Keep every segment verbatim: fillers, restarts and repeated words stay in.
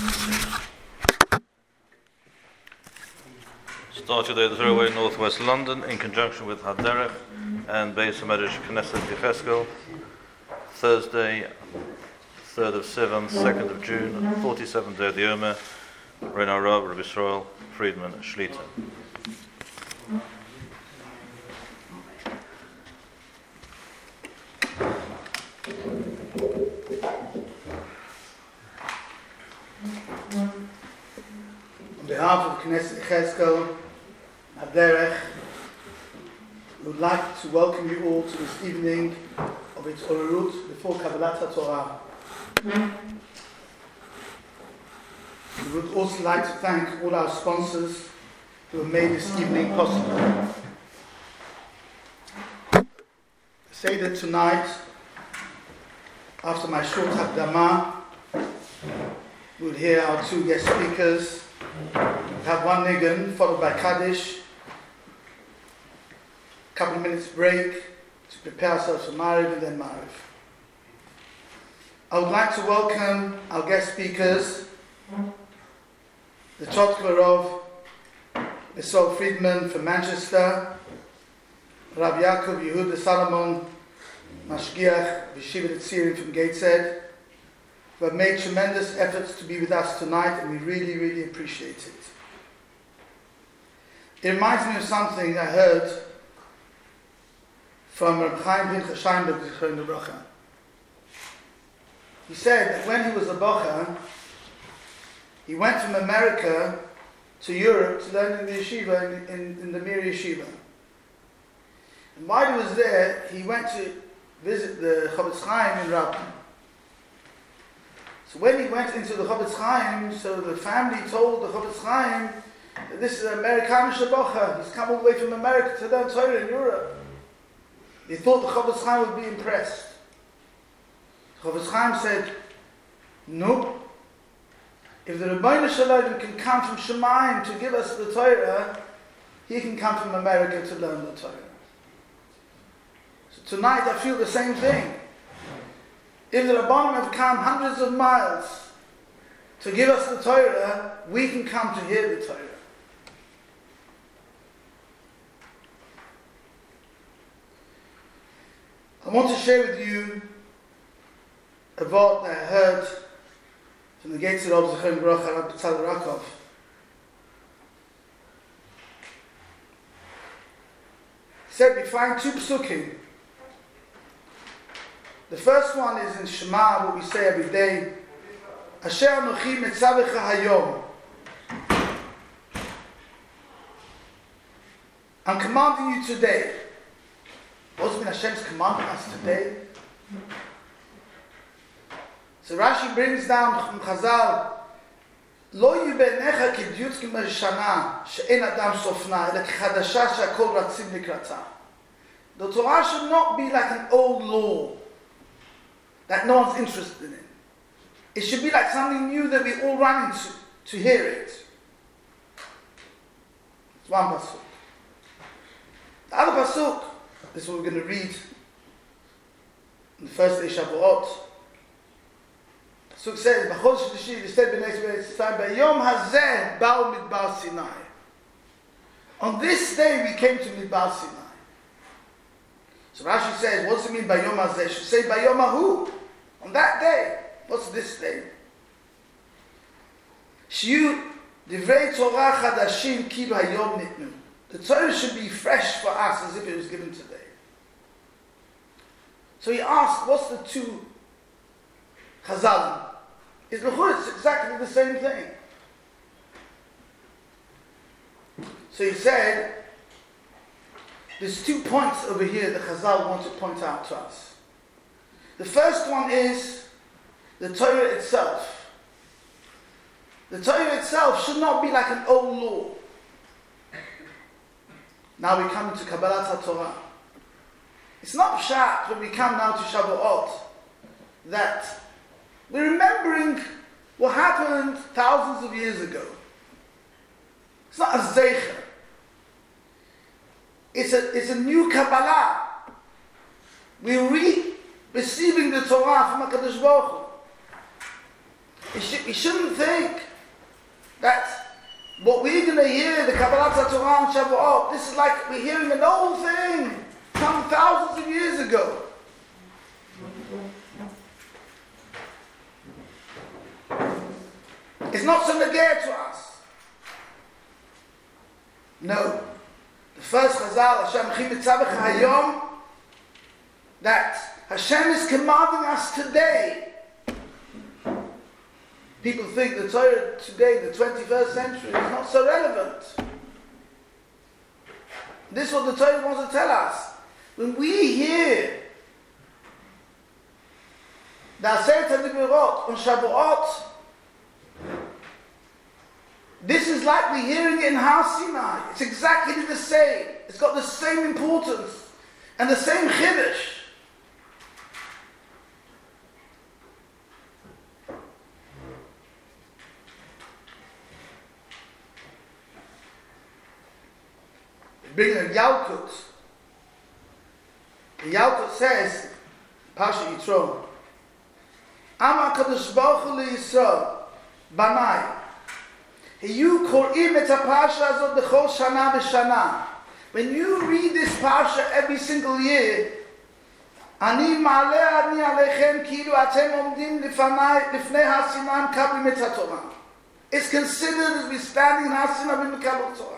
Start today the Third Way, Northwest London, in conjunction with Haderech and Beis Hamedrash Knesset Yecheskel, Thursday, third of Sivan, second of June, forty-seventh day of the Omer, Reina Rav, Rabbi Yisrael, Friedman, Shlita. On behalf of Knesset Yecheskel, Haderech, we would like to welcome you all to this evening of its Orurut before Kabbalat HaTorah. We would also like to thank all our sponsors who have made this evening possible. I say that tonight, after my short Hakdama, we will hear our two guest speakers. We'll have one niggun followed by Kaddish, a couple of minutes break to prepare ourselves for Mariv and then Mariv. I would like to welcome our guest speakers, the Chotkerov, Yisrael Friedman from Manchester, Rav Yaakov Yehuda Salomon, Mashgiach Yeshiva Tzirim from Gateshead, who have made tremendous efforts to be with us tonight, and we really, really appreciate it. It reminds me of something I heard from Reb Chaim Pinchas Steinberg, Zichron Livracha. He said that when he was a bocher, he went from America to Europe to learn in the yeshiva, in, in, in the Mir Yeshiva. And while he was there, he went to visit the Chofetz Chaim in Rabin. So when he went into the Chofetz Chaim, so the family told the Chofetz Chaim that this is an Amerikanische bocher. He's come all the way from America to learn Torah in Europe. He thought the Chofetz Chaim would be impressed. The Chofetz Chaim said, no. If the Rebbeinu Shalom can come from Shemayim to give us the Torah, he can come from America to learn the Torah. So tonight I feel the same thing. If the Rabbanim have come hundreds of miles to give us the Torah, we can come to hear the Torah. I want to share with you a word that I heard from the gates of Zichron Livracha, Rabbi Tzadok Rakov. He said we find two psukim. The first one is in Shema, what we say every day, Asher Anochi Metzavecha Hayom. I'm commanding you today. What's been Hashem's commanding us today? So Rashi brings down from Chazal, Lo yibenecha k'dyut k'mershana she'en adam sofna ela k'chadasha she'akol ratzim likrata. The Torah should not be like an old law that no one's interested in. It should be like something new that we all run into to hear it. It's one pasuk. The other pasuk, this is what we're going to read on the first day Shavuot. Pasuk says, "B'chodesh Shlishi v'stei b'nei Yisrael b'yom hazeh ba'u midbar Sinai." On this day we came to Midbar Sinai. So Rashi says, what does it mean by Yom hazeh? Should say by Yom hahu. On that day. What's this day? Shiyu divrei Torah chadashim kilu hayom nitnu. The Torah should be fresh for us as if it was given today. So he asked, what's the two chazalim? It's it's exactly the same thing. So he said, there's two points over here that Chazal want to point out to us. The first one is the Torah itself. The Torah itself should not be like an old law. Now we come into Kabbalat HaTorah. It's not pshat when we come now to Shavuot that we're remembering what happened thousands of years ago. It's not a zeicher. It's a, it's a new Kabbalah. We're re- receiving the Torah from HaKadosh Baruch Hu. You, sh- you shouldn't think that what we're going to hear, the Kabbalat Torah and Shavuot, this is like we're hearing an old thing from thousands of years ago. It's not so negate to us. No. The first Chazal, Hashem Chi Mitzavech Hayom, that Hashem is commanding us today. People think the Torah today, the twenty-first century, is not so relevant. This is what the Torah wants to tell us. When we hear the Aseret HaDiburot on Shavuot, this is like we're hearing it in Har Sinai. It's exactly the same. It's got the same importance and the same chiddush. Bring a Yalkut. The Yalkut says, Pasha Yitro, Amar Kadosh Baruch Hu LiYisrael, Banai, you Korim et HaParsha Azot B'chol Shana V'Shana. When you read this Parsha every single year, Ani Ma'aleh Ani Alechem Kilu Atem Omdim Lifnei Har Sinai Kablim et HaTorah. It's considered as we standing in Har Sinai with Kabbalat Torah.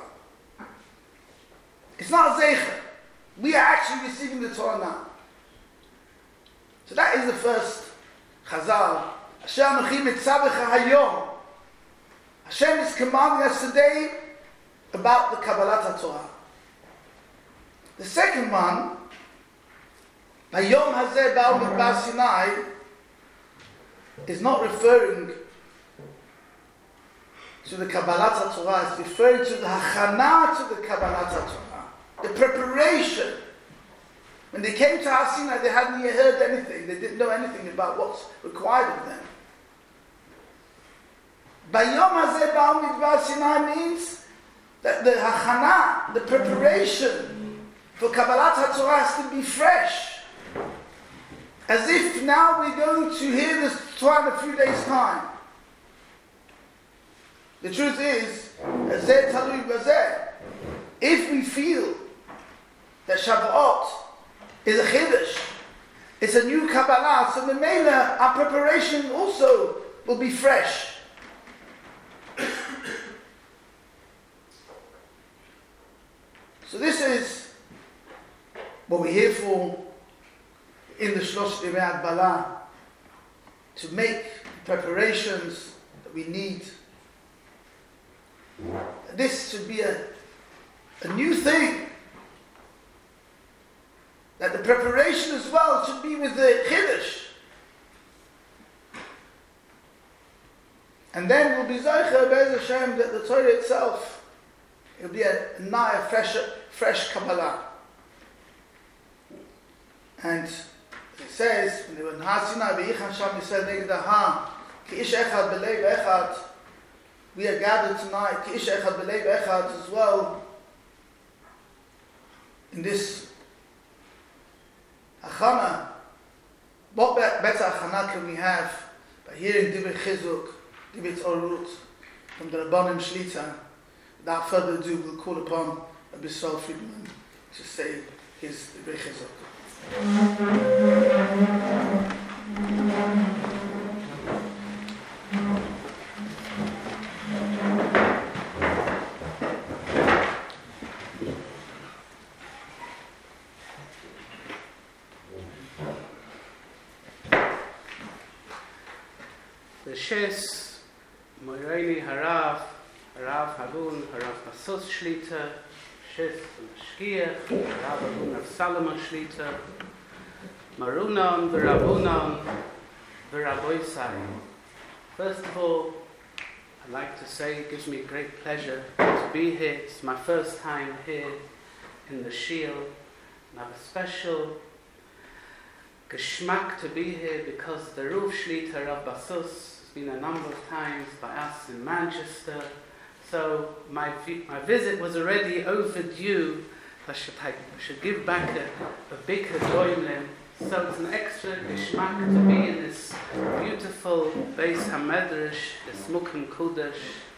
It's not a zeicher. We are actually receiving the Torah now. So that is the first Chazal. Hashem Chi Mitzavech Hayom. Hashem is commanding us today about the Kabbalat Torah. The second one, Hayom Hazeh Ba'al Midbar Sinai, is not referring to the Kabbalat Torah. It's referring to the Hachana to the Kabbalat Torah. The preparation. When they came to Har Sinai, they hadn't yet heard anything. They didn't know anything about what's required of them. Bayom Hazeh Ba'al Midbar Sinai means that the Hachana, the preparation for Kabbalat Torah has to be fresh. As if now we're going to hear this Torah in a few days' time. The truth is, Hazeh Talui Bazeh, if we feel that Shavuot is a chiddush, it's a new Kabbalah, so the Mela, our preparation also will be fresh. So this is what we're here for in the Shlosh Yemei Agbalah, to make preparations that we need. This should be a, a new thing. That the preparation as well should be with the Chiddush. And then we'll be Zaycha Be'ez Hashem that the Torah itself, it'll be a naya, fresh, fresh Kabbalah. And it says, when they were in Har Sinai, V'yichan Sham Yisrael Neged Ha, Ki Ish Echad B'Leiv Echad, we are gathered tonight, Ki Ish Echad B'Leiv Echad as well, in this Achana. What better Achana can we have by hearing Divrei Chizuk, Divrei Orut from the Rabbanim Shlita? Without further ado, we'll call upon Rabbi Saul Friedman to say his Divrei Chizuk. The Shes, Moireli Harav, Harav Harun, Harav Basos Shlita, Shes Mashkiach, Harav Harun of Salomon Shlita, Marunan, V'Rabunan, V'Raboisai. First of all, I'd like to say it gives me great pleasure to be here. It's my first time here in the Shiel, and I have a special geschmack to be here because the Ruf Shlita Rav Basus has been a number of times by us in Manchester. So my vi- my visit was already overdue. I should, I should give back a, a big hadoimlim So it's an extra geschmack to be in this beautiful Beis HaMedrash, this Mukim Kudash.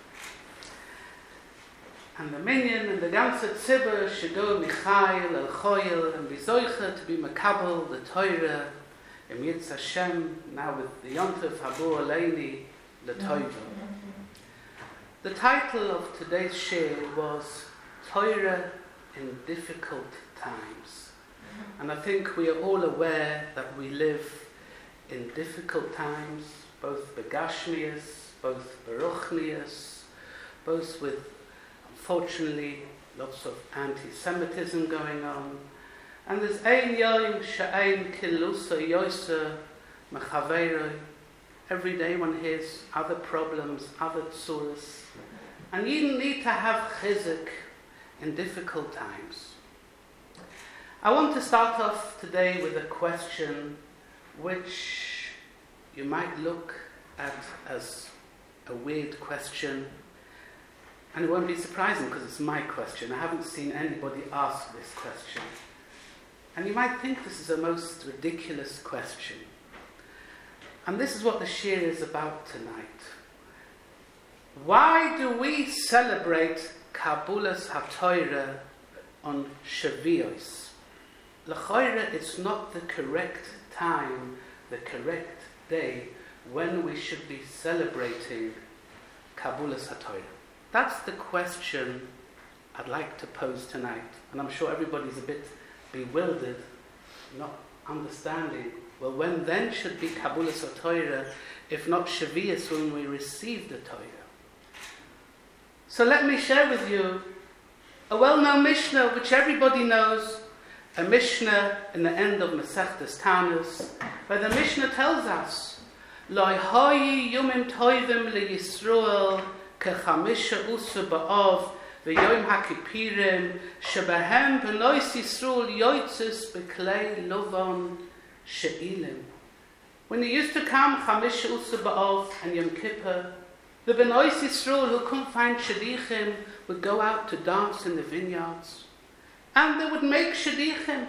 And the minyan and the ganze Tzibur should go Michael, El Choyel, and be Zoicha to be Makabel, the Torah, Im Yitz Hashem, now with the Yontif Habu Aleini, the Toiva. The title of today's share was Torah in Difficult Times. And I think we are all aware that we live in difficult times, both Begashmias, both Baruchnias, both with, unfortunately, lots of anti-Semitism going on. And there's ein yom she'ein kilusa yosa mechaveroi. Every day one hears other problems, other tsuras. And you need to have chizuk in difficult times. I want to start off today with a question which you might look at as a weird question. And it won't be surprising because it's my question. I haven't seen anybody ask this question. And you might think this is a most ridiculous question. And this is what the shir is about tonight. Why do we celebrate Kabulas HaTorah on Shavuos? L'choira, it's not the correct time, the correct day when we should be celebrating Kabulas HaTorah. That's the question I'd like to pose tonight. And I'm sure everybody's a bit bewildered, not understanding. Well, when then should be Kabulas HaTorah, if not Shavuos, when we receive the Torah? So let me share with you a well-known Mishnah, which everybody knows, a Mishnah in the end of Masechtas Tanis, where the Mishnah tells us, Loi hayi yumim toivim leYisrael kechamisha usu ba'ov v'yoim hakipirim shebehem b'nois Yisrael yoitzis b'klei lovon she'ilim. When it used to come Chamisha usu ba'ov and Yom Kippur, the B'nois Yisrael who couldn't find shadichim would go out to dance in the vineyards. And they would make shadichim.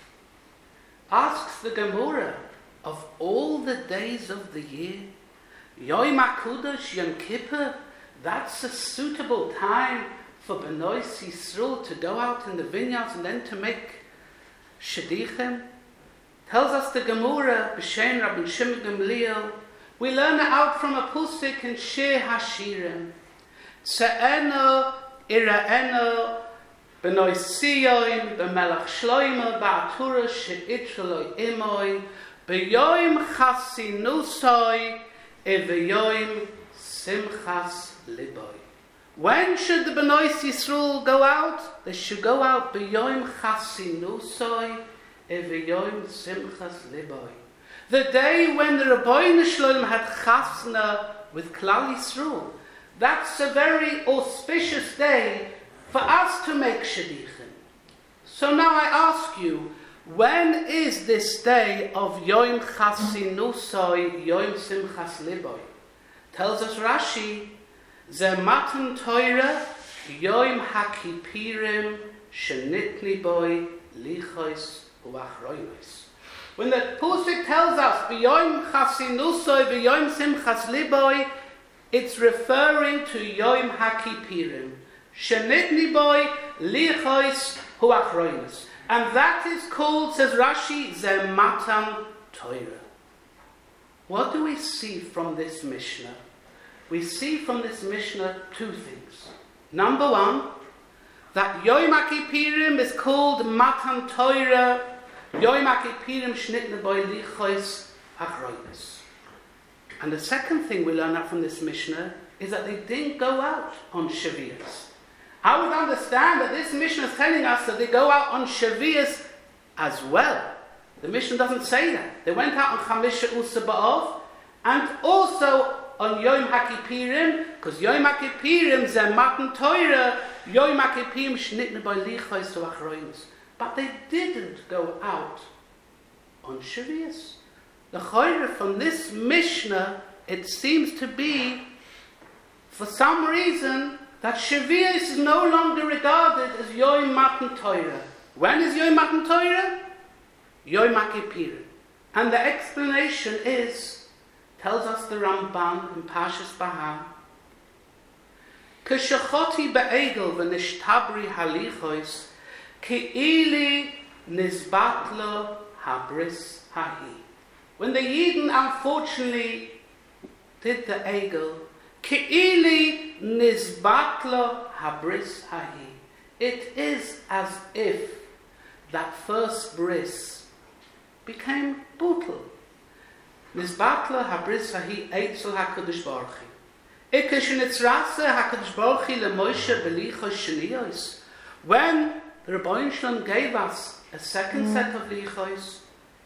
Asks the Gemara, of all the days of the year, Yom HaKudosh, Yom Kippur, that's a suitable time for B'nois Yisrael to go out in the vineyards and then to make shadichim? Tells us the Gemara, B'Shem Rabbi Shimon Gamliel, we learn it out from a pusik in Shir Hashirim. Tse'eno, Ira'eno, B'noi Siyoim, B'melach Shloimo, Ba'atura She'itreloi Imoi, B'yoim Chasinusoi, Eveyoim Simchas Liboi. When should the B'noi Yisrael go out? They should go out B'yoim Chasinusoi, Eveyoim Simchas Liboi. The day when the Rabbeinu Shalom had chasna with Klal Yisrael. That's a very auspicious day for us to make shadichim. So now I ask you, when is this day of Yom Chasinusoi, Yom Simchas Liboi? Tells us Rashi, Ze matan Torah, Yom HaKippirim, Shenitni Boi, Lichos Uachroinos. When the Pusik tells us, B'yoim Chasinusoi, B'yoim Simchas Liboi, it's referring to Yom HaKippirim. Shenitni Boi, Lichos Huachroinos. And that is called, says Rashi, Ze matan Torah. What do we see from this Mishnah? We see from this Mishnah two things. Number one, that Yom HaKippirim is called Matan Torah, Yom HaKippirim Shnitne Boi Lichos Achroinos. And the second thing we learn out from this Mishnah is that they didn't go out on Shavuos. I would understand that this Mishnah is telling us that they go out on Shavuos as well. The Mishnah doesn't say that. They went out on Chamisha Usa Ba'ov and also on Yom HaKippirim, because Yom HaKippirim Ze Matan Torah, Yom HaKippirim Shnitne Boi Lichos Achroinos. But they didn't go out on Shavuos. The Chayre from this Mishnah, it seems to be, for some reason, that Shavuos is no longer regarded as Yom Matan Torah. When is Yom Matan Torah? Yom HaKippurim. And the explanation is, tells us the Ramban in Parshas Baham, K'shechoti be'egel v'nishtabri halichos ke'ili nizbatlo habris hahi. When the Yidden unfortunately did the egel, ke'ili nizbatlo habris hahi. It is as if that first bris became bottle. Nizbatlo habris hahi eitzel HaKadosh Baruch Hu. When the Rebbeinu Shalom gave us a second set of lichos,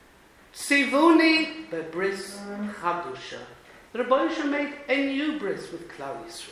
Tzivuni bebris chadusha. The Rebbeinu Shalom made a new bris with Klal Yisrael.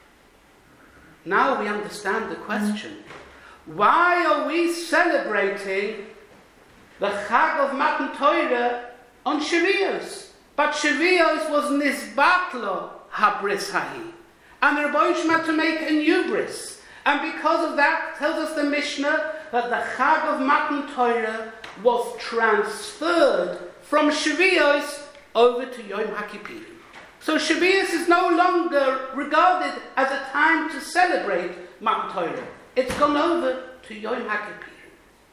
Now we understand the question: why are we celebrating the Chag of Matan Torah on Shavuos? But Shavuos was Nizbatlo habris hahi, and the Rebbeinu Shalom had to make a new bris, and because of that, tells us the Mishnah that the Chag of Matan Torah was transferred from Shavuos over to Yom HaKippurim. So Shavuos is no longer regarded as a time to celebrate Matan Torah. It's gone over to Yom HaKippurim.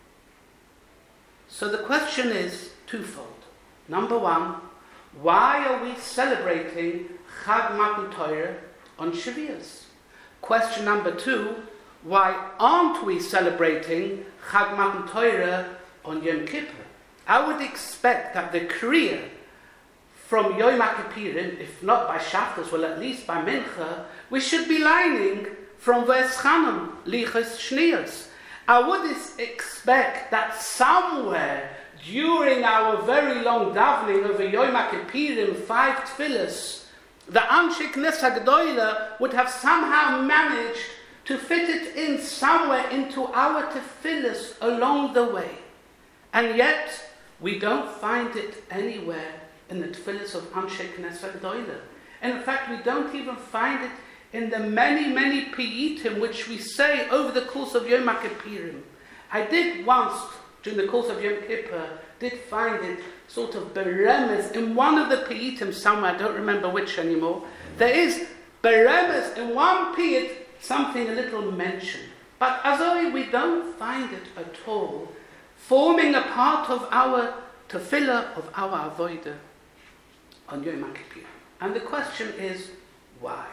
So the question is twofold. Number one, why are we celebrating Chag Matan Torah on Shavuos? Question number two, why aren't we celebrating Chag Matan Torah on Yom Kippur? I would expect that the Kriya from Yom HaKippurim, if not by Shacharis, well at least by Mincha, we should be lining from V'eschanam, Lichos Shniyos. I would expect that somewhere during our very long davening over Yom HaKippurim, five tefillos, the Anshe Knesset Gdoila would have somehow managed to fit it in somewhere into our tefillos along the way. And yet, we don't find it anywhere in the tefillos of Anshe Knesset Gdoila. And in fact, we don't even find it in the many, many piyitim which we say over the course of Yom HaKippurim. I did once, during the course of Yom Kippur, did find it sort of beremes in one of the piyitim somewhere, I don't remember which anymore. There is beremes in one piyit, something a little mentioned. But as always, we don't find it at all forming a part of our tefillah, of our avodah on Yom HaKippurim. And the question is, why?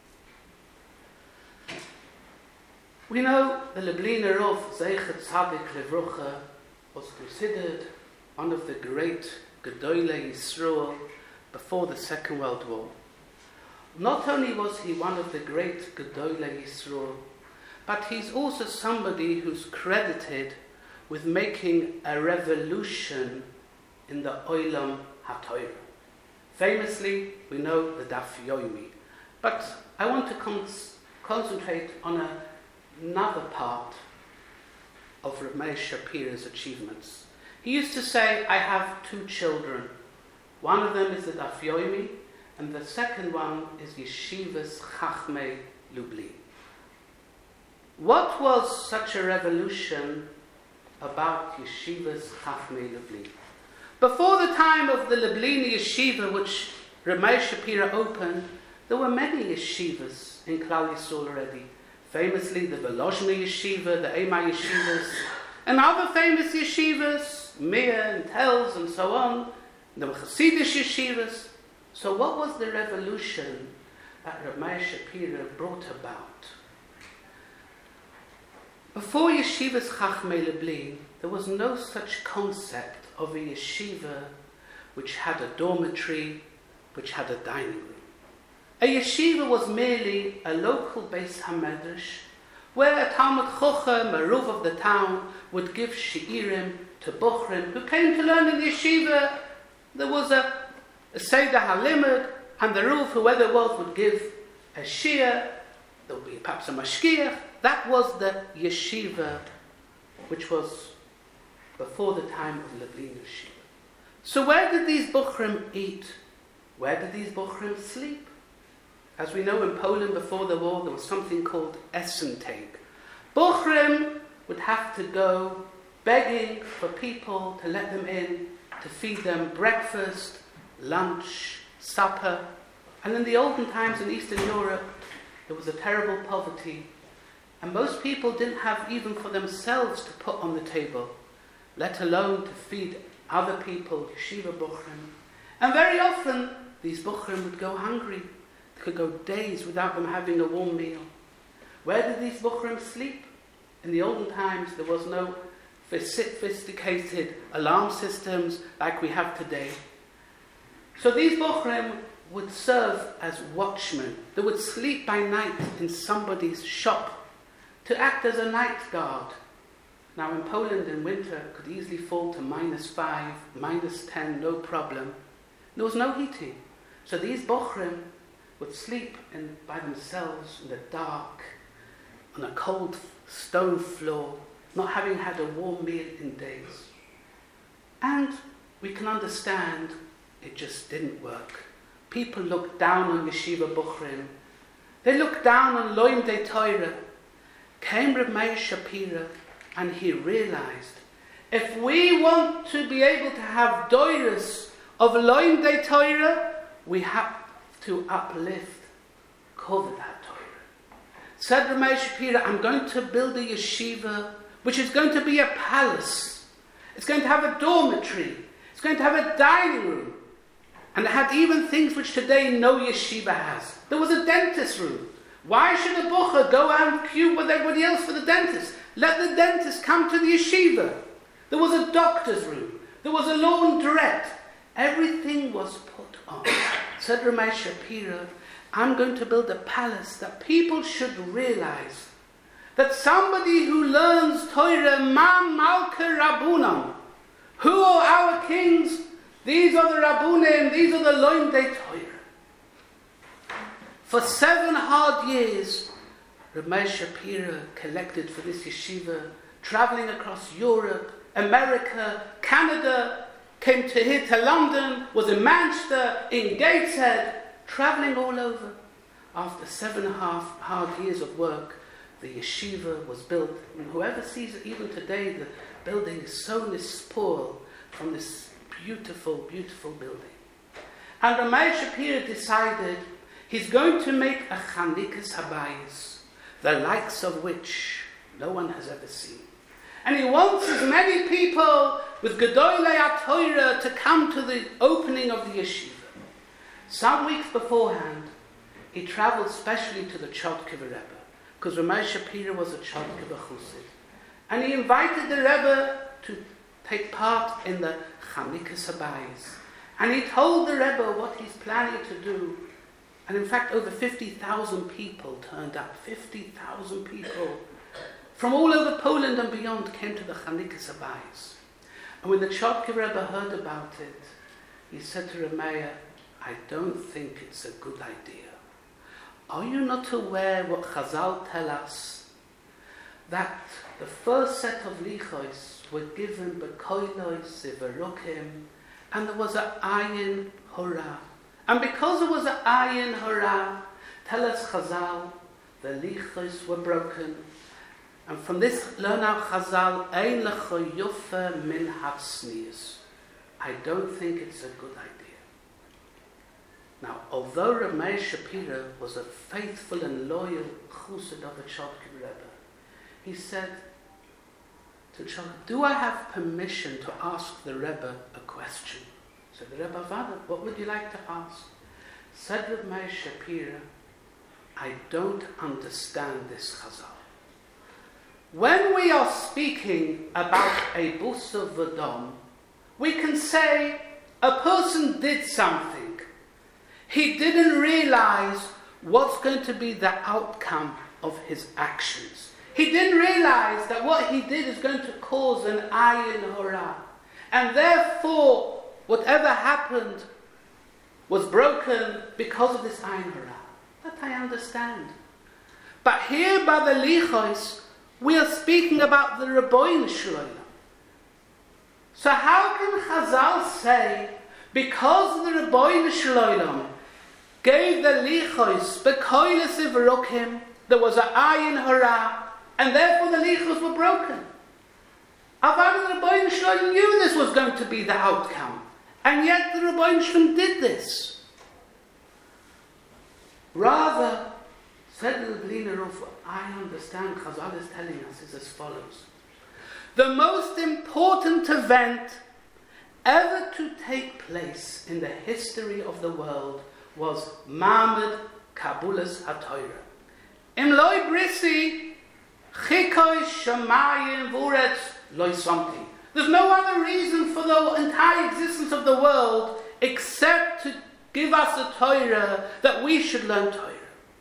We know the Lubliner Rav Zecher Tzadik Levrucha was considered one of the great Gedolei Yisrael before the Second World War. Not only was he one of the great Gedolei Yisrael, but he's also somebody who's credited with making a revolution in the Olam HaTorah. Famously, we know the Daf Yomi. But I want to con- concentrate on a, another part of Rav Meir Shapira's achievements. He used to say, I have two children. One of them is the Daf Yomi, and the second one is Yeshivas Chachmei Lublin. What was such a revolution about Yeshivas Chachmei Lublin? Before the time of the Lublini Yeshiva, which Rav Meir Shapira opened, there were many yeshivas in Klal Yisrael already. Famously, the Volozhny Yeshiva, the Eimai Yeshivas, and other famous yeshivas, Meir and Telz and so on. There were Hasidish yeshivas. So what was the revolution that Rav Meir Shapira brought about? Before Yeshivas Chachmei Lublin, there was no such concept of a yeshiva which had a dormitory, which had a dining room. A yeshiva was merely a local Beis HaMedrash where a Talmud Chochem, a Ruv of the town, would give shi'irim to Bochrim who came to learn in the yeshiva. There was a, a Seder HaLimud, and the Ruv, whoever it was, would give a shiur. There would be perhaps a mashkiach. That was the yeshiva, which was before the time of Lublin Yeshiva. So where did these Bochrim eat? Where did these Bochrim sleep? As we know, in Poland before the war, there was something called Essentag. Bochrim would have to go begging for people to let them in, to feed them breakfast, lunch, supper. And in the olden times in Eastern Europe, there was a terrible poverty. And most people didn't have even for themselves to put on the table, let alone to feed other people, yeshiva buchrim. And very often, these buchrim would go hungry. They could go days without them having a warm meal. Where did these buchrim sleep? In the olden times, there was no sophisticated alarm systems like we have today. So these buchrim would serve as watchmen. They would sleep by night in somebody's shop to act as a night guard. Now in Poland in winter it could easily fall to minus five, minus ten, no problem. There was no heating. So these bochrim would sleep in, by themselves in the dark, on a cold stone floor, not having had a warm meal in days. And we can understand it just didn't work. People looked down on yeshiva bochrim. They looked down on Loim de Torah. Came Reb Meir Shapira, and he realized, if we want to be able to have doiras of Loim de Torah, we have to uplift, cover that Torah. Said Reb Meir Shapira, I'm going to build a yeshiva, which is going to be a palace. It's going to have a dormitory. It's going to have a dining room. And it had even things which today no yeshiva has. There was a dentist room. Why should a bucher go out and queue with everybody else for the dentist? Let the dentist come to the yeshiva. There was a doctor's room. There was a laundrette. Everything was put on. Said Reb Meir Shapira, I'm going to build a palace that people should realize that somebody who learns Torah, Ma Malka Rabunam, who are our kings? These are the Rabunim, these are the Loim de Torah. For seven hard years, Reb Meir Shapira collected for this yeshiva, traveling across Europe, America, Canada, came to here to London, was in Manchester, in Gateshead, traveling all over. After seven and a half hard years of work, the yeshiva was built. And whoever sees it, even today, the building is so nispur from this beautiful, beautiful building. And Reb Meir Shapira decided he's going to make a Chanikas Habayis, the likes of which no one has ever seen. And he wants as many people with Gedolei HaTorah to come to the opening of the yeshiva. Some weeks beforehand, he traveled specially to the Chodkiva Rebbe, because Reb Meir Shapira was a Chodkiva Chassid. And he invited the Rebbe to take part in the Chanikas Habayis. And he told the Rebbe what he's planning to do. And in fact, over fifty thousand people turned up. fifty thousand people from all over Poland and beyond came to the Chanikas Habayis. And when the Chodkiva Rebbe heard about it, he said to Reb Meir, I don't think it's a good idea. Are you not aware what Chazal tell us? That the first set of lichos were given bekoilos, zivarokim, and there was a ayin hora. And because there was an ayin hora, tell us Chazal, the lichos were broken. And from this learn out Chazal, ein lecho yufa min hatznius. I don't think it's a good idea. Now, although Reb Meir Shapira was a faithful and loyal chassid of the Chodkiva Rebbe, he said to Chodkiva, do I have permission to ask the Rebbe a question? Said the Rebbe, Vada, what would you like to ask? Said Reb Meir Shapira, I don't understand this Chazal. When we are speaking about a busa v'dom, we can say a person did something. He didn't realize what's going to be the outcome of his actions. He didn't realize that what he did is going to cause an ayin hora. And therefore, whatever happened was broken because of this ayin hora. That I understand. But here by the lichos, we are speaking about the Rebbeinu Shalom. So how can Chazal say, because the Rebbeinu Shalom gave the lichos bekoilos zivarokim, there was an ayin hora, and therefore the lichos were broken? Aval the Rebbeinu Shalom knew this was going to be the outcome. And yet the Rebbeinu Shalom did this. Rather, said the Blina Ruf, I understand Chazal is telling us is as follows. The most important event ever to take place in the history of the world was Ma'amad Kabbalas HaTorah. Im loy brisi, chikoy shamayim vuretz loy something. There's no other reason for the entire existence of the world except to give us a Torah that we should learn Torah.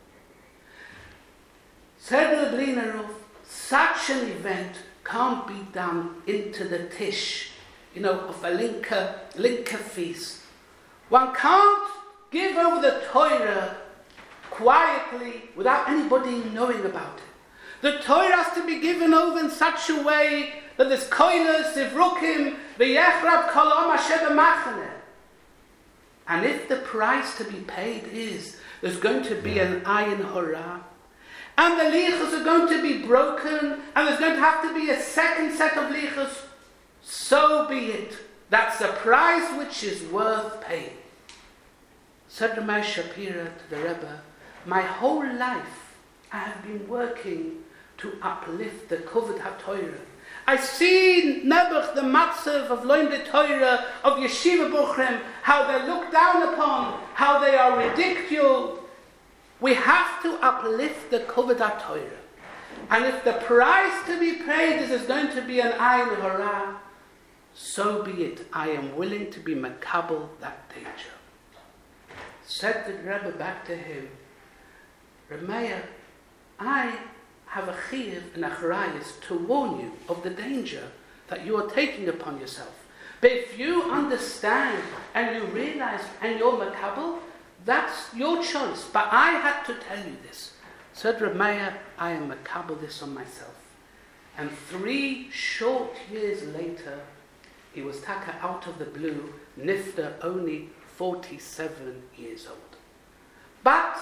Said the Blina Ruf, such an event can't be done into the tish, you know, of a linker, linker feast. One can't give over the Torah quietly without anybody knowing about it. The Torah has to be given over in such a way that there's koilos, ivrukim, v'yechrab kolom asher b'machane. And if the price to be paid is there's going to be an ayin hora, and the lichos are going to be broken, and there's going to have to be a second set of lichos, so be it. That's the price which is worth paying. Said Ramay Shapira to the Rebbe, my whole life I have been working to uplift the Kovod HaTorah. I see Nebuch, the Matzav of Loim de Torah, of Yeshiva Buchrim, how they're looked down upon, how they are ridiculed. We have to uplift the Kovod HaTorah. And if the price to be paid is, is going to be an ayin hora, so be it. I am willing to be makabel that danger. Said the Rebbe back to him, Rameya, I have a chiyuv and a charayis to warn you of the danger that you are taking upon yourself. But if you understand and you realize and you're makabel, that's your choice. But I had to tell you this. Said Rameya, I am makabel this on myself. And three short years later, he was taka out of the blue, nifta, only forty-seven years old. But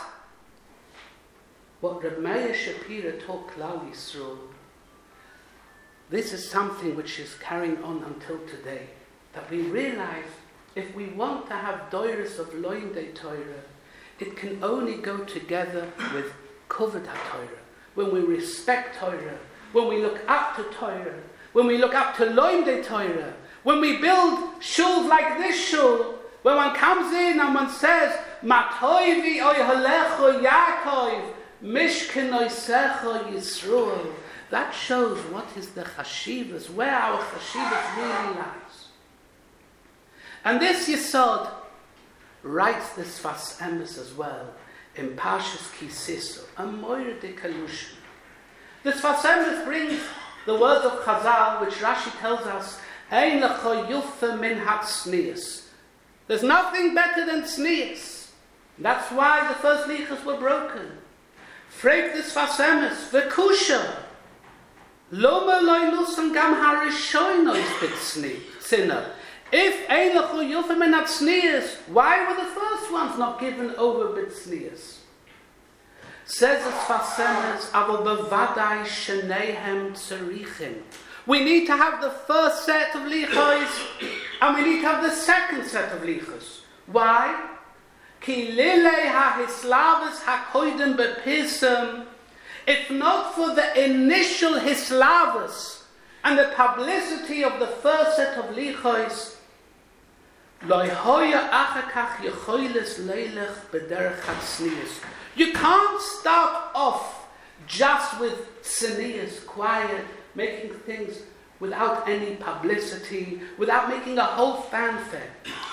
what Reb Meir Shapira taught Klal Yisrael, this is something which is carrying on until today. That we realize if we want to have doiris of Loim de Torah, it can only go together with Kovod HaTorah. When we respect Torah, when we look up to Torah, when we look up to Loim de Torah, when we build shuls like this shul, when one comes in and one says, Matoivi oy halecho Yaakov, Mishken oisecho Yisroel, that shows what is the chashivas, where our chashivas really lies. And this Yesod writes this Sfas Emes as well in Parshas Kisiso, a Moira de Kalushin. The Sfas Emes brings the words of Chazal, which Rashi tells us, Ein lecho yufa min hatznius. There's nothing better than tznius. That's why the first lichas were broken. Fragt this Sfas Emes, v'kusha, loma loy lusan gam harishoynois b'tznius. If ein lecho yufa min hatznius, why were the first ones not given over b'tznius? Says the Sfas Emes, avo bevadai sheneihem tzarichim. We need to have the first set of lichos, and we need to have the second set of lichos. Why? Ki lilei ha-hislavus ha-koiden bepism. If not for the initial hislavus and the publicity of the first set of lichos, lo hoya achakach yechoiles leilech b'derech hatznius. You can't start off just with tznius, quiet, making things without any publicity, without making a whole fanfare.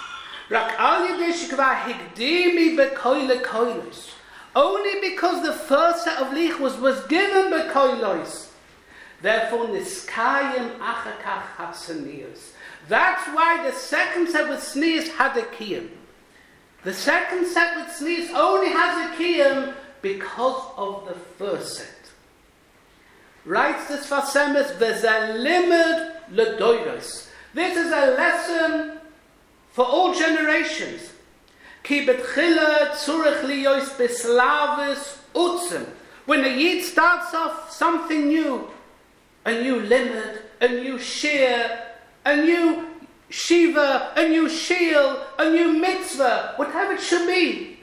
Only because the first set of lichos was given by koilos. Therefore, niskayim achakach hatznius. That's why the second set with sneers had a kiyum. The second set with sneers only has a kiyum because of the first set. Writes this Sfas Emes, v'zeh limud l'doiros. This is a lesson for all generations. Ki betchila tzurich liyos beslavis utzim. When a yid starts off something new, a new limud, a new shir, a new shiva, a new shiel, a new mitzvah, whatever it should be.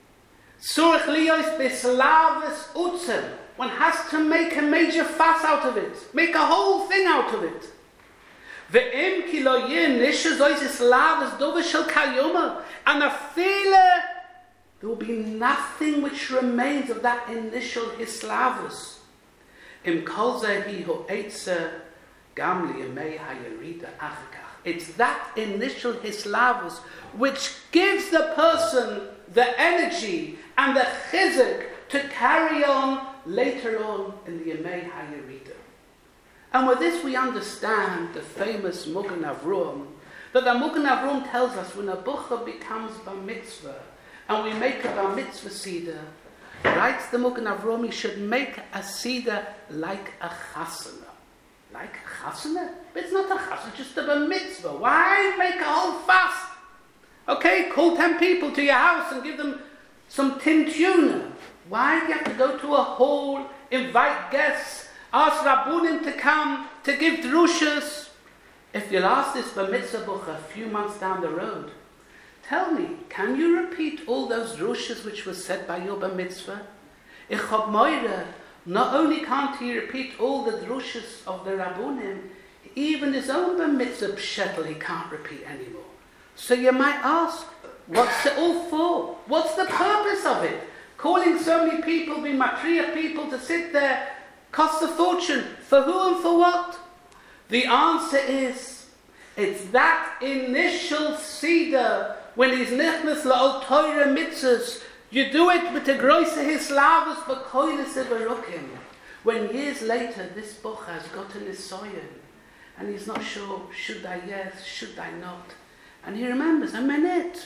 Surach liyos bislavus utzem. One has to make a major fuss out of it, make a whole thing out of it. Ve'im ki lo yin nishes oisis lavus dova shel kayoma. And a feeler, there will be nothing which remains of that initial hislavus. Im kol zehi ho eitzer gam liyamei hayerida achakach. It's that initial hislavus which gives the person the energy and the chizuk to carry on later on in the Yemei HaYerida. And with this we understand the famous Mugan Avrum, that the Mugan Avrum tells us when a bucha becomes bar mitzvah and we make a bar mitzvah seder, writes the Mugan Avrum, he should make a seder like a chasana. Like a chasana? But it's not a chasana, it's just a bar mitzvah. Why make a whole fuss? Okay, call ten people to your house and give them some tin tuna. Why do you have to go to a hall, invite guests, ask Rabbunim to come, to give drushas? If you'll ask this bar mitzvah bucha a few months down the road, tell me, can you repeat all those drushas which were said by your bar mitzvah? Ich hab moire, not only can't he repeat all the drushas of the Rabbunim, even his own bar mitzvah pshetel he can't repeat anymore. So you might ask, what's it all for? What's the purpose of it? Calling so many people, being matriach people to sit there, costs a fortune. For who and for what? The answer is, it's that initial seder when he's nichnas la'ol Torah mitzvahs. You do it with the groise hislavus b'koilis evarukim. When years later this boch has gotten his soyen and he's not sure, should I yes, should I not? And he remembers, a minute,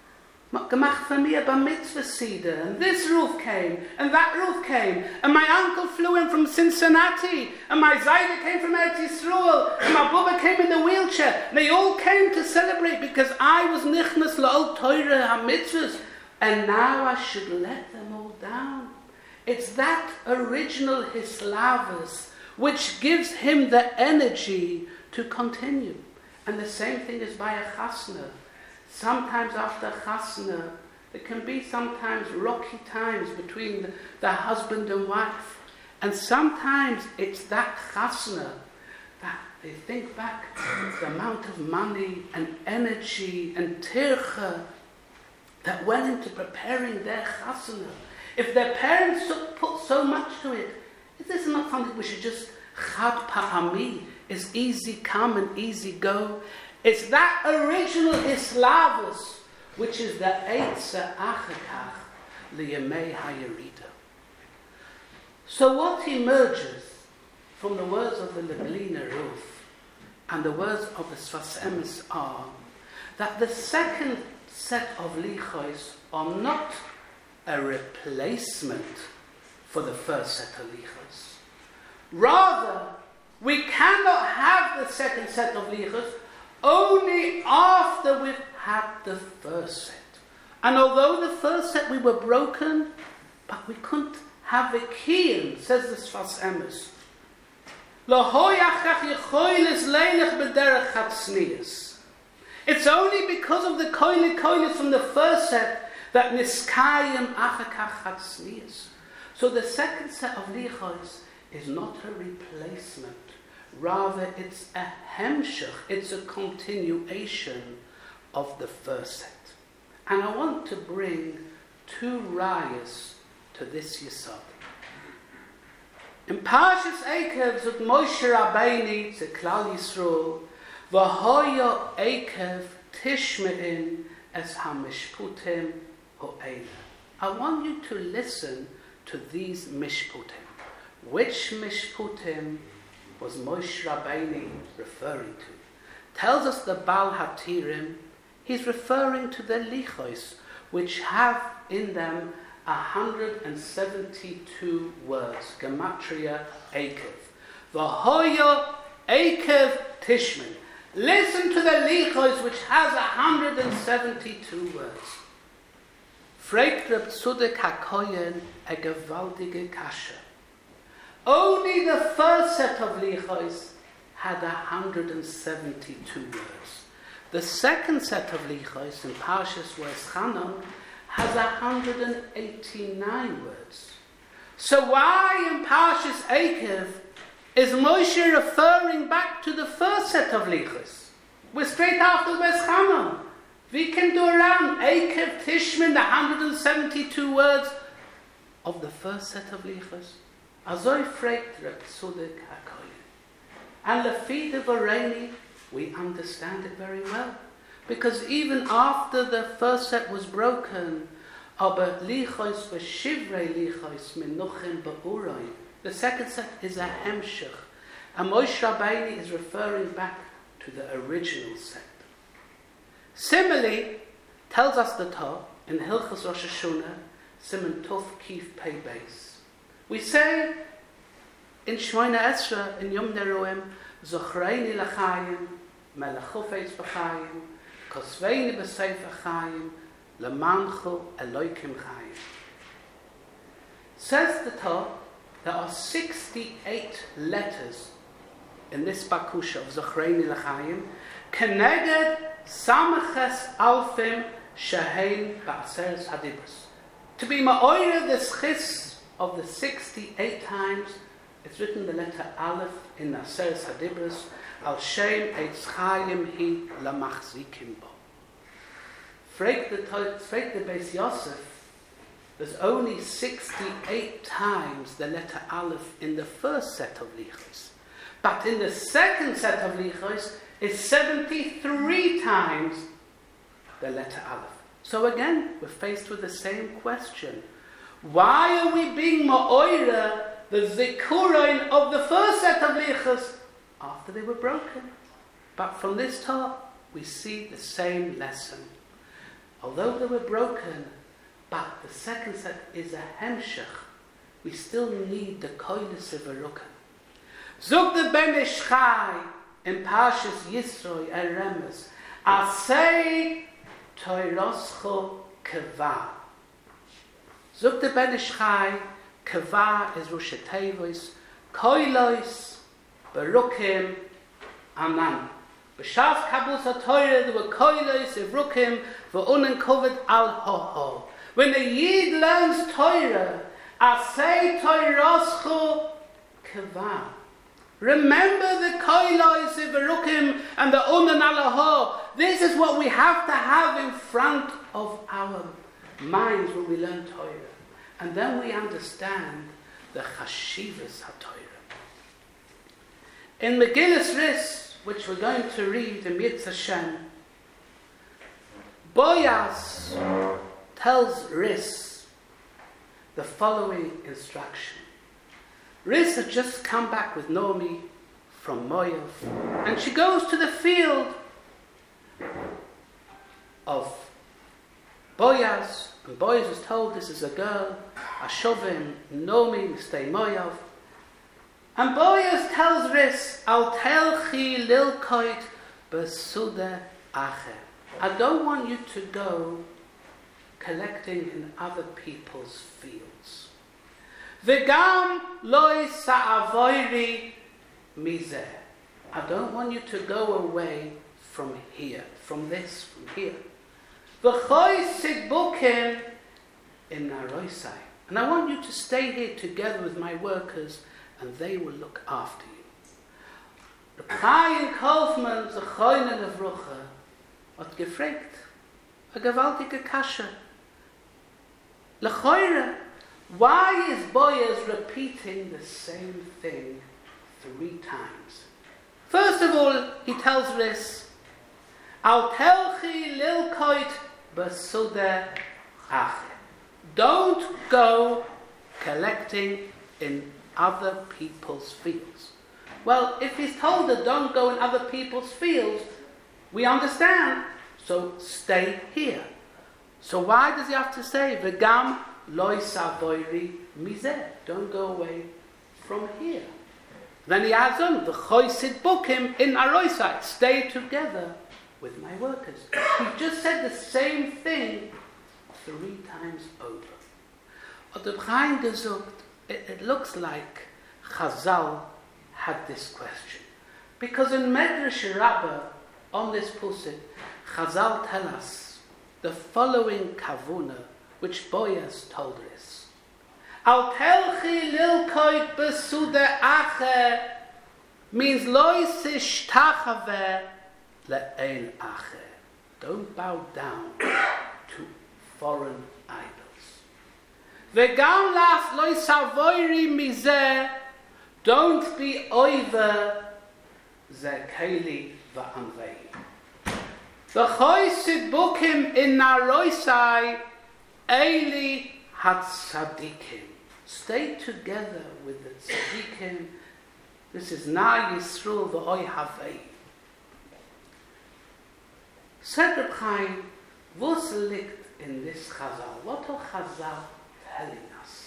gemacht for me a bar mitzvah seder, and this roof came, and that roof came, and my uncle flew in from Cincinnati, and my Zayda came from Eretz Yisrael, and my Bubba came in the wheelchair. And they all came to celebrate because I was nichnas la'ol Torah ha-mitzvahs, and now I should let them all down. It's that original hislavus which gives him the energy to continue. And the same thing is by a chasna. Sometimes after a chasna, there can be sometimes rocky times between the, the husband and wife. And sometimes it's that chasna that they think back to the amount of money and energy and tircha that went into preparing their chasna. If their parents took, put so much to it, is this not something we should just chad pa'ami? Is easy come and easy go. It's that original hislavus which is the eitzer achakach liyamei hayerida. So what emerges from the words of the Leblina Roof and the words of the Sfas Emes are that the second set of lichos are not a replacement for the first set of lichos. Rather, we cannot have the second set of lichos only after we've had the first set. And although the first set we were broken, but we couldn't have a kiyum, says the Sfas Emes. It's only because of the koile koile from the first set that niskayim achakach chatznius. So the second set of lichos is not a replacement. Rather, it's a hemshech, it's a continuation of the first set. And I want to bring two rayas to this yesod. In Parshas Eikev zut Moshe Rabbeinu to Klal Yisrael, v'hoya Eikev tishmein es hamishputim ho'ela. I want you to listen to these mishputim. Which mishputim was Moshe Rabbeinu referring to? Tells us the Baal Hatirim, he's referring to the lichos, which have in them one hundred seventy-two words. Gematria Eikev. V'hoya Eikev Tishmin. Listen to the lichos, which has one hundred seventy-two words. Fragt Reb Tzudek HaKoyen a gewaltige kasha. Only the first set of lichos had one hundred seventy-two words. The second set of lichos in Parshas Vayeschanan has one hundred eighty-nine words. So why in Parshas Eikev is Moshe referring back to the first set of lichos? We're straight after Vayeschanan. We can do around Eikev, Tishmin, the one hundred seventy-two words of the first set of lichos. Azoi fragt Reb Tzudek HaKohen. And Lefi de Vareni, we understand it very well. Because even after the first set was broken, aber lichos v'shivrei lichos menuchim ba'uroi, the second set is a hemshech. And Moshe Rabbeinu is referring back to the original set. Similarly, tells us the Torah in Hilchos Rosh Hashanah, Siman Tov Kif Pei Beis. We say in Shmoyna Esra, in Yom Neroim, Zochreini L'Chayim, Melachufeis B'Chayim, Kosveini B'Seif Chayim, Lemanchu Eloikim Chayim. Says the Torah, there are sixty-eight letters in this Bakusha of Zochreini L'Chayim, Keneged Samaches Alfim Shehein Ba'aseres Hadibros. To be ma'oyer the schis of the sixty-eight times, it's written the letter Aleph in Aseres Hadibros, Al Shem Eitz Chayim Hi Lamachzikim Bo. Frag the Frag the Beis Yosef, there's only sixty-eight times the letter Aleph in the first set of lichos. But in the second set of lichos, it's seventy-three times the letter Aleph. So again, we're faced with the same question. Why are we being ma'oira the zikurin of the first set of lichos after they were broken? But from this Torah, we see the same lesson. Although they were broken, but the second set is a hemshech, we still need the koilis of Veruka. Zug the Ben Ish Chai in Parshas Yisro Eremes, Asei Toiroscho Keva. Zug the Ben Ish Chai, Keva is Rosh Tevois, Koilos, Berukim, Anan. B'shav Kabus HaTorah, there were Koilos, Evrukim, V'unen Kovet Al Ho-Ho. When the Yid learns Torah, Asei Toiroscho Keva. Remember the Koilos, Evrukim, and the Unen Al Ho. This is what we have to have in front of our minds when we learn Torah. And then we understand the Chashivas HaTorah. In Megillas Ris, which we're going to read in Yitz Hashem, Boaz tells Ris the following instruction. Ris had just come back with Naomi from Moav, and she goes to the field of Boaz, and Boaz was told this is a girl, Ashovin, Naomi, stay Moav. And Boaz tells Ris, Al telchi lilkoit besuda acher. I don't want you to go collecting in other people's fields. V'gam loy sa'avoiri mizeh. I don't want you to go away from here, from this, from here. V'choy sidbukim in naroisai. And I want you to stay here together with my workers, and they will look after you. The Chaim Kaufmann, the Choyne Levrucha, hat gefragt, a gewaltige Kasche. Lechoire, why is Boaz repeating the same thing three times? First of all, he tells this, Al telchi lilkoit besuda ache. Don't go collecting in other people's fields. Well, if he's told that don't go in other people's fields, we understand. So stay here. So why does he have to say v'gam loy savoiri mizeh? Don't go away from here. Then he adds on v'choy sidbukim in aroisai. Stay together with my workers. He just said the same thing three times over. But the Chaim gesagt, it, it looks like Chazal had this question. Because in Medrash Rabbah, on this pusik, Chazal tell us the following kavuna, which Boaz told us. Al telchi lilkoit besude ache means loy sishtachave le'el ache. Don't bow down to foreign idols. V'gam las loy savoiri mizeh, don't be over ze keli va'anvei. V'choy sidbukim in naroisai eili hatzadikim. Stay together with the tzadikim. This is na Yisrael v'oy havei. Said Reb Chaim, was liegt in this Chazal? What are Chazal telling us?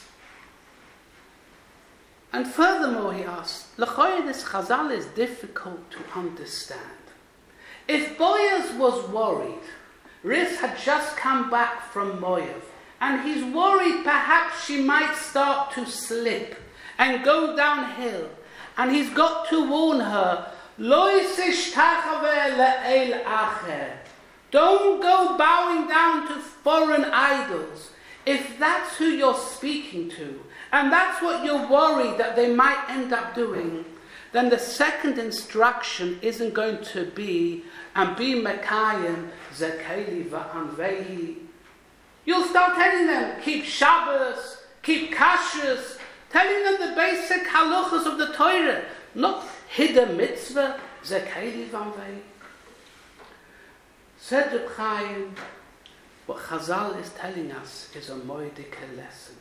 And furthermore, he asked, L'choy, this Chazal is difficult to understand. If Boaz was worried, Ruth had just come back from Moav, and he's worried perhaps she might start to slip and go downhill, and he's got to warn her, Lo sishtachave le'el acher. Don't go bowing down to foreign idols. If that's who you're speaking to, and that's what you're worried that they might end up doing, then the second instruction isn't going to be, and be mekayim zekeli va'anvehi. You'll start telling them, keep Shabbos, keep kashrus, telling them the basic halachas of the Torah, not hidden mitzvah, zekeli va'anvehi. Said Reb Chaim, what Chazal is telling us is a moedike lesson.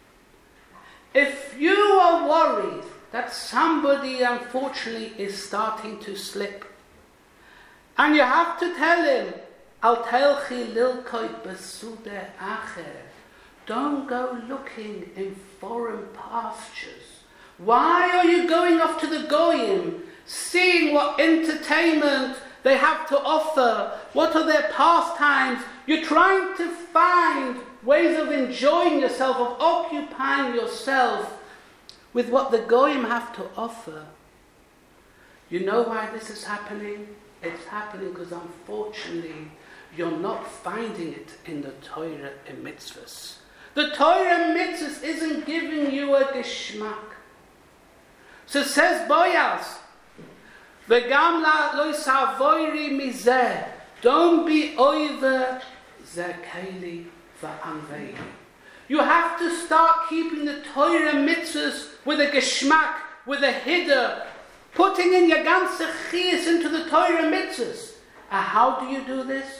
If you are worried that somebody unfortunately is starting to slip, and you have to tell him, Al telchi lilkoit besude acher, don't go looking in foreign pastures. Why are you going off to the goyim, seeing what entertainment they have to offer? What are their pastimes? You're trying to find ways of enjoying yourself, of occupying yourself with what the goyim have to offer. You know why this is happening? It's happening because unfortunately you're not finding it in the Torah and mitzvahs. The Torah and mitzvahs isn't giving you a geschmack. So says Boaz, V'gam lo savoiri mizeh, don't be over zekeli va'anvei. You have to start keeping the Torah mitzvahs with a geschmack, with a hiddur, putting in your ganze chiyas into the Torah mitzvahs. And how do you do this?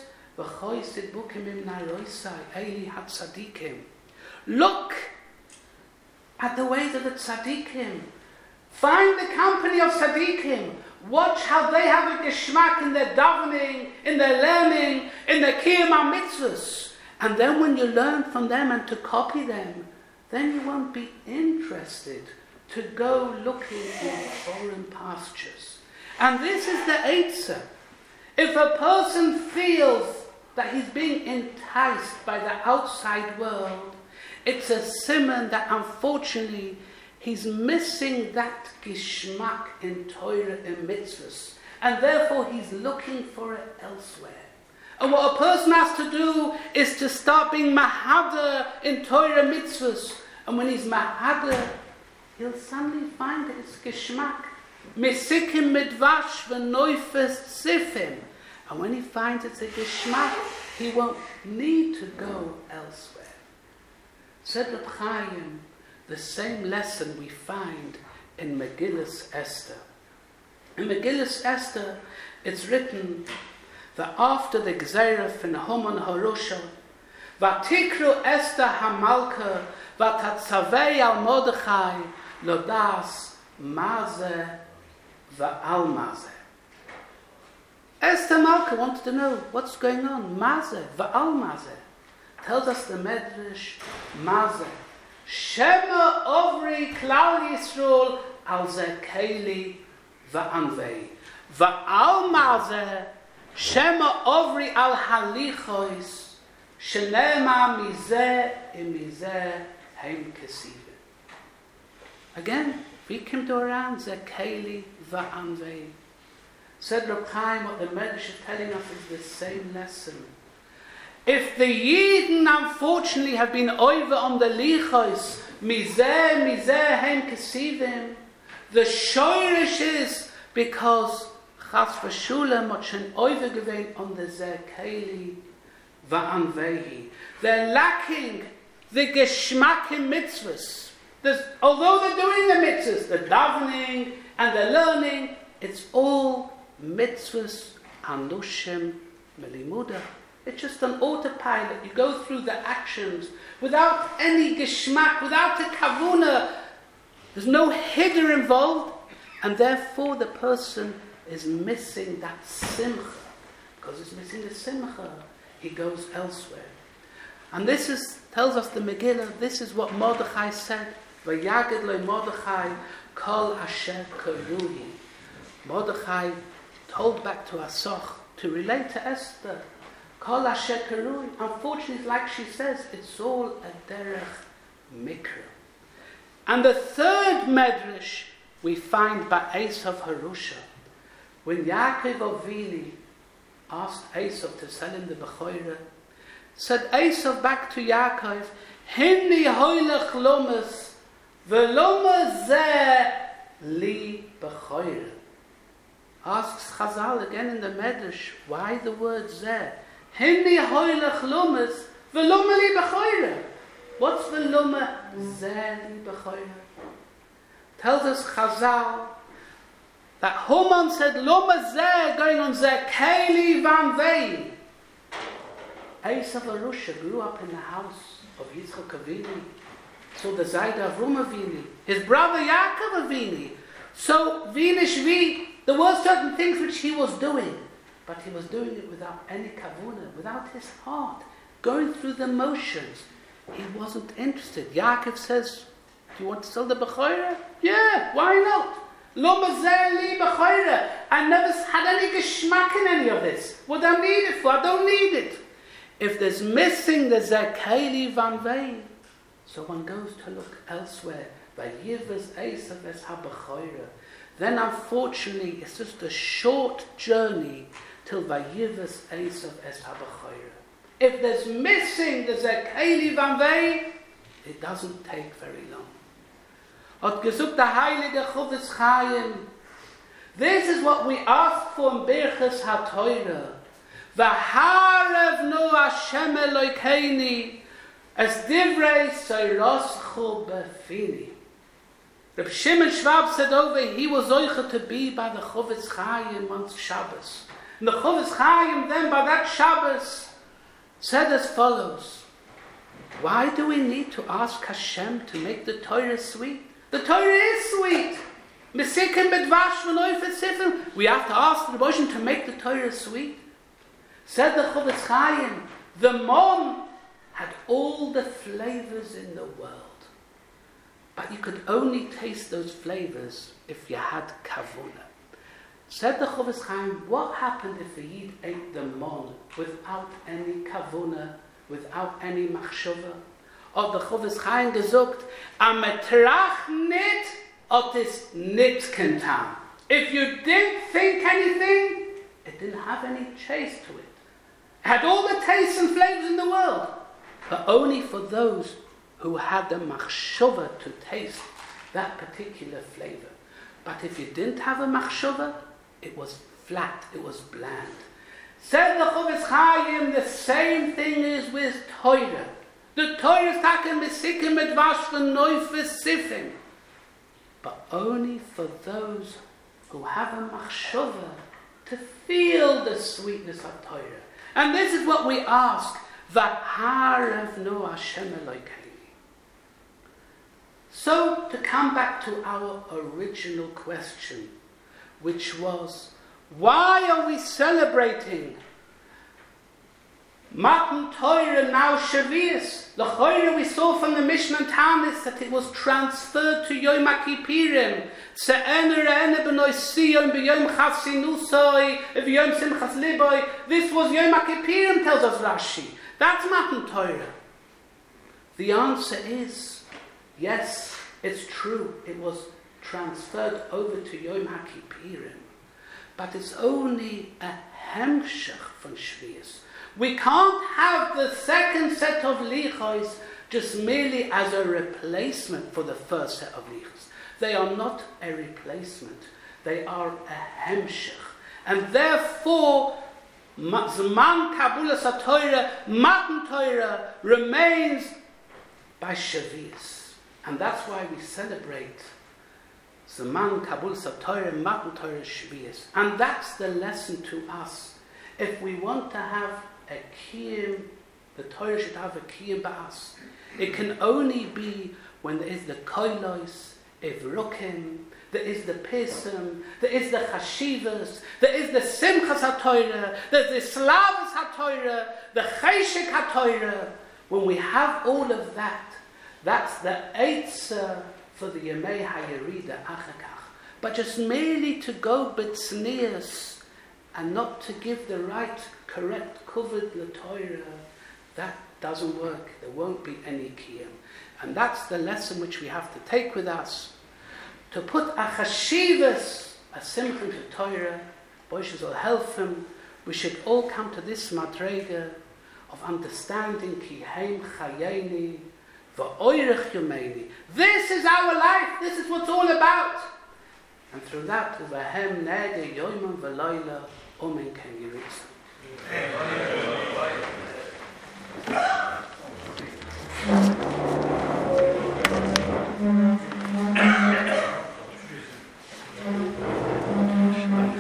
Look at the ways of the tzaddikim. Find the company of tzaddikim. Watch how they have a geschmack in their davening, in their learning, in their kiyum mitzvahs. And then when you learn from them and to copy them, then you won't be interested to go looking in foreign pastures. And this is the eitzah. If a person feels that he's being enticed by the outside world, it's a simon that unfortunately he's missing that geschmack in Torah and mitzvahs, and therefore he's looking for it elsewhere. And what a person has to do is to start being mahadar in Torah mitzvahs, and when he's mahadar, he'll suddenly find that it's geschmack. Mesikim midvash v'noifes sifim. And when he finds it's a geschmack, he won't need to go elsewhere. Said Reb Chaim, the same lesson we find in Megillas Esther. In Megillas Esther, it's written that after the Gzeirah from Haman Harusha, Vatikru Esther Hamalka, Vatatzavei al Mordechai, Lodas Maze Va'al Maze. Esther Malka wanted to know what's going on. Maze Va'al Maze. Tells us the Medrash, Maze. Shema Ovri Klal Yisrael al Zekeli Va'anvei. Va'al Maze. Shema Ovri al Halichois. Shenema Mizeh Imizeh Heim Kesivim. Again, we came to around Zekeli Va'anvei. Said Reb Chaim, what the Medrash is telling us is the same lesson. If the Yidden unfortunately have been over on the lichos, mizeh, mizeh, hem kesivim, the shoirish is because chas v'shulem hat schon over gewesen on the zeh keli va'anvehi. They're lacking the geschmack in mitzvahs. There's, although they're doing the mitzvahs, the davening and the learning, it's all mitzvahs, anushim, melimuda. It's just an autopilot. You go through the actions without any geschmack, without a kavuna. There's no hiddur involved, and therefore the person is missing that simcha. Because he's missing the simcha, he goes elsewhere. And this is tells us the Megillah. This is what Mordechai said. Vayagid lo Mordechai kol asher karuhi. Mordechai told back to Asoch to relate to Esther. Kol asher karui. Unfortunately, like she says, it's all a derech mikra. And the third medrash we find by Esav Harusha. When Yaakov Avini asked Esav to sell him the Bechoira, said Esav back to Yaakov, Hinni hoylech lomas, veloma zeh li Bechoira. Asks Chazal again in the medrash, why the word zeh? Hindi hoylech lumas, veloma li bechoira. What's veloma zeh li bechoira? Tells us Chazal that Haman said loma zeh going on zeh keli van vei. Esav Arusha grew up in the house of Yitzchak Avini. So the Zayda Avrum Avini, his brother Yaakov Avini. So Vinishvi, there were certain things which he was doing, but he was doing it without any kavuna, without his heart, going through the motions. He wasn't interested. Yaakov says, do you want to sell the Bechoira? Yeah, why not? Lo mazeh li Bechoira. I never had any geschmack in any of this. What do I need it for? I don't need it. If there's missing the Zekeli van Vei, so one goes to look elsewhere. Vayivas Esav es ha-Bechoira. Then unfortunately it's just a short journey till Vayivas Esav es ha-Bechoira. If there's missing the Zekeli van Vei, it doesn't take very long. Hat gesucht der Heilige Chofetz Chaim. This is what we ask for in Birchas HaTorah. V'harev nu Hashem Elokeini es divrei soiroschu befini. Reb Shimon Schwab said over, he was zoicha to be by the Chofetz Chaim on Shabbos. And the Chofetz Chaim then by that Shabbos said as follows, why do we need to ask Hashem to make the Torah sweet? The Torah is sweet. Mesikim bedvash v'noifet sifim. We have to ask the Rebbeinu to make the Torah sweet. Said the Chofetz Chaim, the Mon had all the flavors in the world. But you could only taste those flavors if you had kavuna. Said the Chofetz Chaim, what happened if the Yid ate the Mon without any kavuna, without any machshava? Or the Chofetz Chaim gesucht, am etrach nit, ot is nit kentam. If you didn't think anything, it didn't have any taste to it. It had all the tastes and flavors in the world, but only for those who had the machshava to taste that particular flavor. But if you didn't have a machshava, it was flat, it was bland. Said the Chofetz Chaim, the same thing is with Torah. The Torah is taken besikim edvash v'noifes sifim, but only for those who have a machshava to feel the sweetness of Torah. And this is what we ask, v'harev nu Hashem Elokeini. So, to come back to our original question, which was, why are we celebrating Matan Torah now Shavuos? The Torah we saw from the Mishnah and Tanis that it was transferred to Yom HaKippurim. Se'ener e'ener b'noi Sion b'yom Chasinusoi v'yom Simchas Liboi. This was Yom HaKippurim, tells us Rashi. That's Matan Torah. The answer is, yes, it's true. It was transferred over to Yom HaKippurim. but it's only a hemshech von Shvius. We can't have the second set of lichos just merely as a replacement for the first set of lichos. They are not a replacement. They are a hemshech. And therefore, Zman Kabbalas HaTorah, Matan Torah, remains by Shavuos. And that's why we celebrate Zman Kabbalas HaTorah, Matan Torah, Shavuos. And that's the lesson to us. If we want to have a kiyum, the Torah should have a kiyum ba'as. It can only be when there is the koilos, evrukim, there is the Pesum, there is the Chashivas, there is the Simchas HaTorah, there's the Slavas HaTorah, the Cheshek HaTorah. When we have all of that, that's the Eitzah for the Yemei HaYerida Achakach. But just merely to go b'tznius and not to give the right, correct, covered the Torah, that doesn't work. There won't be any kiyum. And that's the lesson which we have to take with us. To put a chashivas, a simcha to Torah, Boishes will help him. We should all come to this madrega of understanding ki heim chayeni va'oirech yumeini. This is our life. This is what's all about. And through that, v'hem nege yoimam v'layla omen ken yiritza.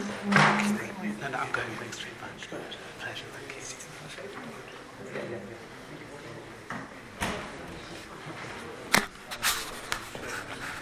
No, no, I'm going straight back. Pleasure, thank you.